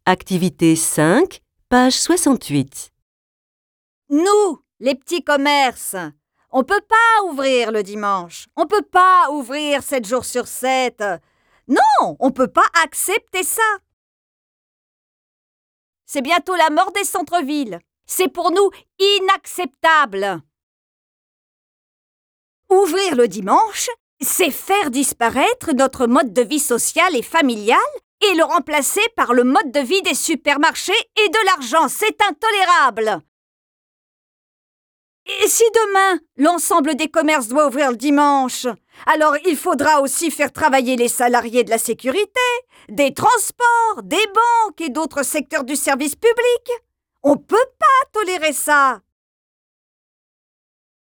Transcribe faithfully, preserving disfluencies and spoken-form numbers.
Activité cinq, page soixante-huit. Nous, les petits commerces, on peut pas ouvrir le dimanche. On peut pas ouvrir sept jours sur sept. Non, on peut pas accepter ça. C'est bientôt la mort des centres-villes. C'est pour nous inacceptable. Ouvrir le dimanche, c'est faire disparaître notre mode de vie social et familial et le remplacer par le mode de vie des supermarchés et de l'argent. C'est intolérable. Et si demain, l'ensemble des commerces doit ouvrir le dimanche, alors il faudra aussi faire travailler les salariés de la sécurité, des transports, des banques et d'autres secteurs du service public. On ne peut pas tolérer ça.